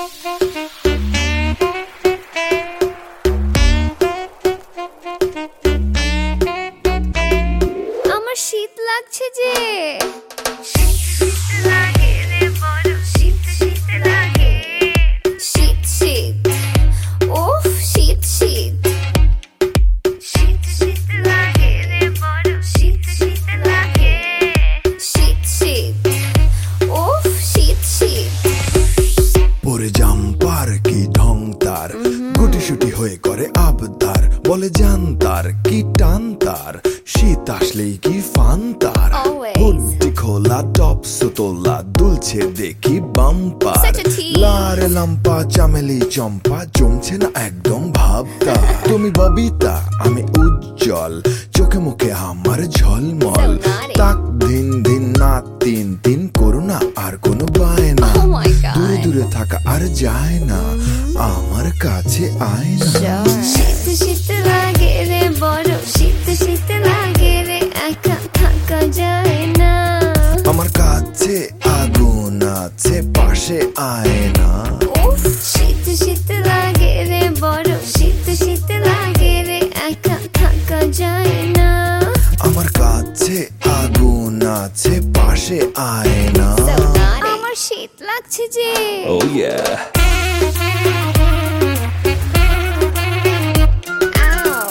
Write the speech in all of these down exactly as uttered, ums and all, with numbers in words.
আমার শীত লাগছে যে শীত শীত উফ শীত শীত শীত শীত উফ শীত শীত পরে জাম্পার কি ঢং তার গুটি সুটি হয়ে করে আবদার বলে জানতার কি টান তার শীত আসলেই কি ফান তার Always. হুডি খোলা টপ সুতোলা দুলছে দেখি বাম্পার Such a tease. লারে লাম্পা চামেলি চম্পা জমছে না একদম ভাবতা তুমি ববিতা আমি উজ্জ্বল চোখে মুখে আমার ঝলমল So naughty. তাক দিন দিন না তিন তিন করোনা আর কোনো বায়না Oh my God. দূরে দূরে থাকা আর যায় না আমার কাছে আয় না শীত শীত লাগে রে বড় শীত শীত লাগে রে একা থাকা যায় না আমার কাছে আগুন আছে পাশে আয় না উফ শীত শীত লাগে রে বড় শীত শীত লাগে রে একা থাকা যায় না আমার কাছে আগুন আছে পাশে আয় না আমার শীত লাগছে যে Oh yeah. Ow.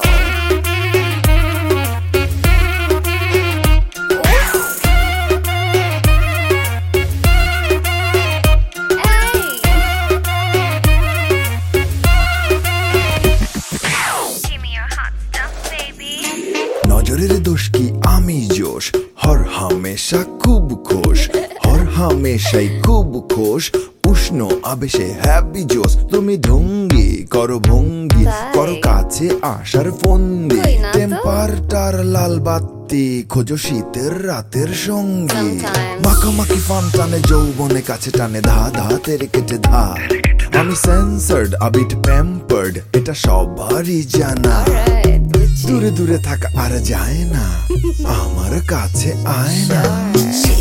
নজরের দোষ কি আমি জোশ হর হামেশা খুব খুশ হর হামেশাই খুব খুশ উষ্ণ আবেশে হ্যাপি জোশ তুমি ঢঙ্গি করো ভঙ্গি তাই? করো কাছে আসার ফন্দি কই না তো। টেম্পারটার লাল বাতি খোঁজো শীতের রাতের সঙ্গী Sometimes. মাখামাখি ফান টানে যৌবনে কাছে টানে ধা ধা তেরে কেটে ধা আমি সেন্সার্ড আবিট প্যাম্পার্ড এটা সবারই জানা Alright, বুঝছি। দূরে দূরে থাকা আর যায় না আমার কাছে আয় না শীত